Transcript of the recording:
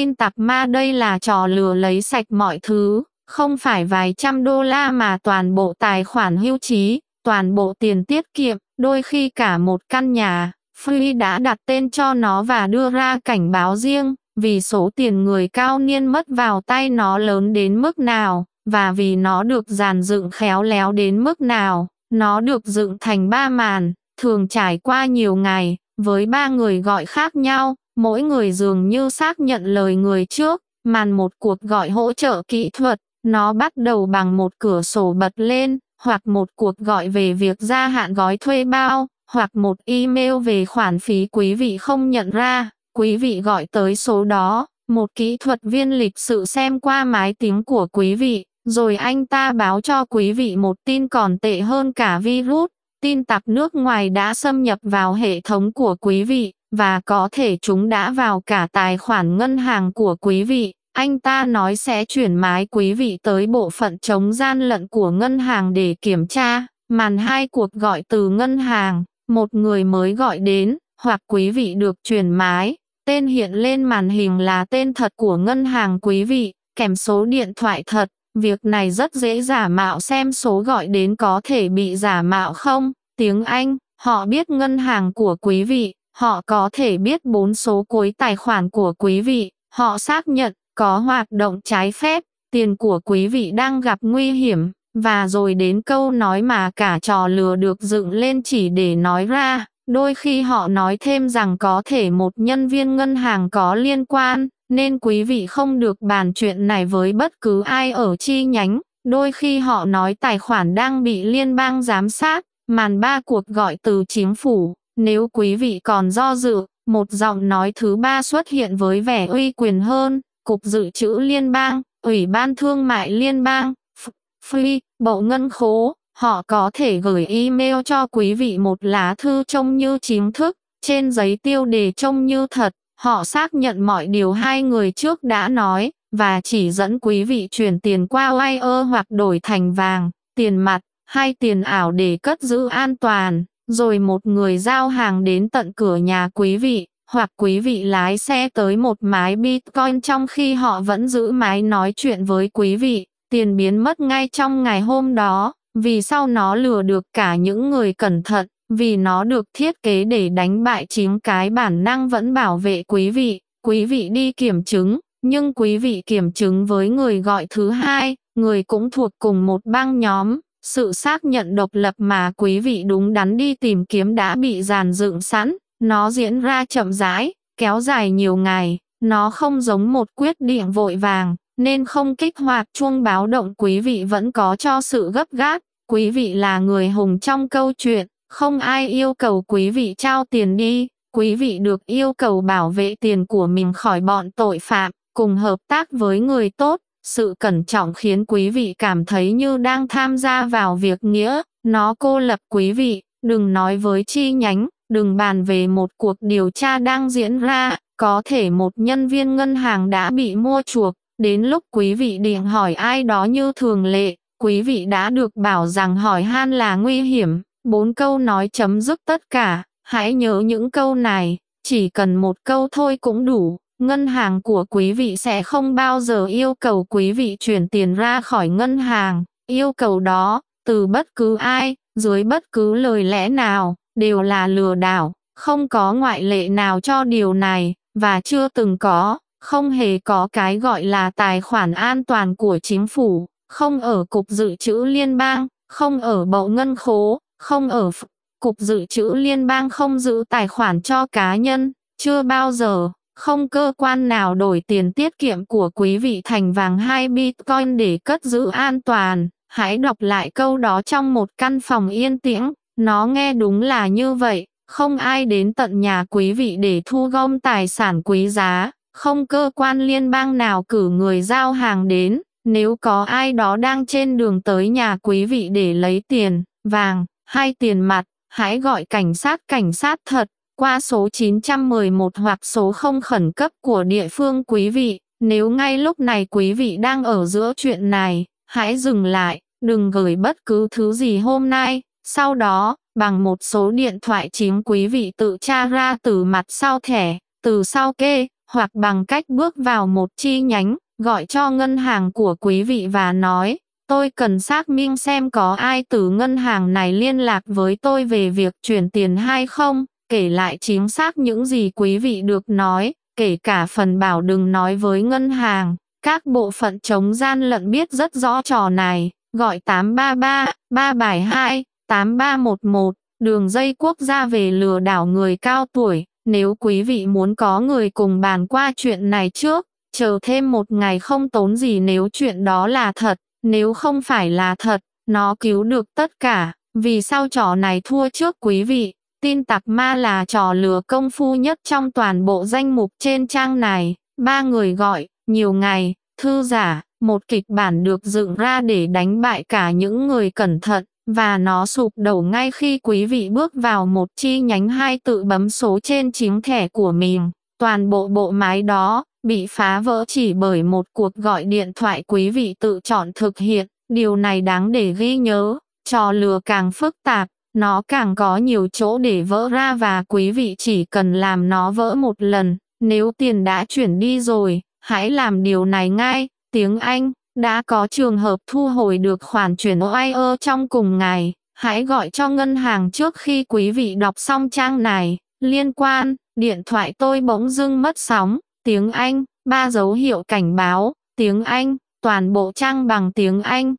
tin tặc ma, đây là trò lừa lấy sạch mọi thứ, không phải vài trăm đô la mà toàn bộ tài khoản hưu trí, toàn bộ tiền tiết kiệm, đôi khi cả một căn nhà. Free đã đặt tên cho nó và đưa ra cảnh báo riêng, vì số tiền người cao niên mất vào tay nó lớn đến mức nào, và vì nó được dàn dựng khéo léo đến mức nào. Nó được dựng thành 3 màn, thường trải qua nhiều ngày, với 3 người gọi khác nhau, mỗi người dường như xác nhận lời người trước. Màn một, cuộc gọi hỗ trợ kỹ thuật, nó bắt đầu bằng một cửa sổ bật lên, hoặc một cuộc gọi về việc gia hạn gói thuê bao, hoặc một email về khoản phí quý vị không nhận ra. Quý vị gọi tới số đó, một kỹ thuật viên lịch sự xem qua máy tính của quý vị, rồi anh ta báo cho quý vị một tin còn tệ hơn cả virus. Tin tặc nước ngoài đã xâm nhập vào hệ thống của quý vị, và có thể chúng đã vào cả tài khoản ngân hàng của quý vị. Anh ta nói sẽ chuyển máy quý vị tới bộ phận chống gian lận của ngân hàng để kiểm tra. Màn 2, cuộc gọi từ ngân hàng, một người mới gọi đến, hoặc quý vị được chuyển máy. Tên hiện lên màn hình là tên thật của ngân hàng quý vị, kèm số điện thoại thật. Việc này rất dễ giả mạo, xem số gọi đến có thể bị giả mạo không. Tiếng Anh, họ biết ngân hàng của quý vị, họ có thể biết 4 số cuối tài khoản của quý vị, họ xác nhận có hoạt động trái phép, tiền của quý vị đang gặp nguy hiểm, và rồi đến câu nói mà cả trò lừa được dựng lên chỉ để nói ra. Đôi khi họ nói thêm rằng có thể một nhân viên ngân hàng có liên quan, nên quý vị không được bàn chuyện này với bất cứ ai ở chi nhánh. Đôi khi họ nói tài khoản đang bị liên bang giám sát. Màn 3, cuộc gọi từ chính phủ. Nếu quý vị còn do dự, một giọng nói thứ ba xuất hiện với vẻ uy quyền hơn. Cục Dự trữ Liên bang, Ủy ban Thương mại Liên bang, Free, Bộ Ngân khố. Họ có thể gửi email cho quý vị một lá thư trông như chính thức, trên giấy tiêu đề trông như thật. Họ xác nhận mọi điều hai người trước đã nói, và chỉ dẫn quý vị chuyển tiền qua wire hoặc đổi thành vàng, tiền mặt, hay tiền ảo để cất giữ an toàn. Rồi một người giao hàng đến tận cửa nhà quý vị, hoặc quý vị lái xe tới một máy Bitcoin trong khi họ vẫn giữ máy nói chuyện với quý vị. Tiền biến mất ngay trong ngày hôm đó. Vì sao nó lừa được cả những người cẩn thận? Vì nó được thiết kế để đánh bại chính cái bản năng vẫn bảo vệ quý vị. Quý vị đi kiểm chứng, nhưng quý vị kiểm chứng với người gọi thứ hai, người cũng thuộc cùng một băng nhóm. Sự xác nhận độc lập mà quý vị đúng đắn đi tìm kiếm đã bị dàn dựng sẵn. Nó diễn ra chậm rãi, kéo dài nhiều ngày. Nó không giống một quyết định vội vàng, nên không kích hoạt chuông báo động quý vị vẫn có cho sự gấp gáp. Quý vị là người hùng trong câu chuyện, không ai yêu cầu quý vị trao tiền đi. Quý vị được yêu cầu bảo vệ tiền của mình khỏi bọn tội phạm, cùng hợp tác với người tốt. Sự cẩn trọng khiến quý vị cảm thấy như đang tham gia vào việc nghĩa. Nó cô lập quý vị, đừng nói với chi nhánh, đừng bàn về một cuộc điều tra đang diễn ra. Có thể một nhân viên ngân hàng đã bị mua chuộc. Đến lúc quý vị định hỏi ai đó như thường lệ, quý vị đã được bảo rằng hỏi han là nguy hiểm. 4 câu nói chấm dứt tất cả. Hãy nhớ những câu này, chỉ cần một câu thôi cũng đủ. Ngân hàng của quý vị sẽ không bao giờ yêu cầu quý vị chuyển tiền ra khỏi ngân hàng. Yêu cầu đó, từ bất cứ ai, dưới bất cứ lời lẽ nào, đều là lừa đảo. Không có ngoại lệ nào cho điều này, và chưa từng có. Không hề có cái gọi là tài khoản an toàn của chính phủ, không ở Cục Dự trữ Liên bang, không ở Bộ Ngân khố, không ở Cục Dự trữ Liên bang không giữ tài khoản cho cá nhân, chưa bao giờ. Không cơ quan nào đổi tiền tiết kiệm của quý vị thành vàng hay Bitcoin để cất giữ an toàn. Hãy đọc lại câu đó trong một căn phòng yên tĩnh, nó nghe đúng là như vậy. Không ai đến tận nhà quý vị để thu gom tài sản quý giá. Không cơ quan liên bang nào cử người giao hàng đến. Nếu có ai đó đang trên đường tới nhà quý vị để lấy tiền, vàng, hay tiền mặt, hãy gọi cảnh sát thật, qua số 911 hoặc số 0 khẩn cấp của địa phương quý vị. Nếu ngay lúc này quý vị đang ở giữa chuyện này, hãy dừng lại, đừng gửi bất cứ thứ gì hôm nay. Sau đó, bằng một số điện thoại chính quý vị tự tra ra từ mặt sau thẻ, từ sau kê, hoặc bằng cách bước vào một chi nhánh, gọi cho ngân hàng của quý vị và nói, tôi cần xác minh xem có ai từ ngân hàng này liên lạc với tôi về việc chuyển tiền hay không, kể lại chính xác những gì quý vị được nói, kể cả phần bảo đừng nói với ngân hàng. Các bộ phận chống gian lận biết rất rõ trò này, gọi 833 372 8311, đường dây quốc gia về lừa đảo người cao tuổi. Nếu quý vị muốn có người cùng bàn qua chuyện này trước, chờ thêm một ngày không tốn gì nếu chuyện đó là thật, nếu không phải là thật, nó cứu được tất cả. Vì sao trò này thua trước quý vị? Tin tặc ma là trò lừa công phu nhất trong toàn bộ danh mục trên trang này. 3 người gọi, nhiều ngày, thư giả, một kịch bản được dựng ra để đánh bại cả những người cẩn thận, và nó sụp đổ ngay khi quý vị bước vào một chi nhánh hay tự bấm số trên chính thẻ của mình. Toàn bộ bộ máy đó bị phá vỡ chỉ bởi một cuộc gọi điện thoại quý vị tự chọn thực hiện. Điều này đáng để ghi nhớ. Trò lừa càng phức tạp, nó càng có nhiều chỗ để vỡ ra và quý vị chỉ cần làm nó vỡ một lần. Nếu tiền đã chuyển đi rồi, hãy làm điều này ngay. Tiếng Anh, đã có trường hợp thu hồi được khoản chuyển wire trong cùng ngày. Hãy gọi cho ngân hàng trước khi quý vị đọc xong trang này. Liên quan, điện thoại tôi bỗng dưng mất sóng. Tiếng Anh, 3 dấu hiệu cảnh báo. Tiếng Anh, toàn bộ trang bằng tiếng Anh.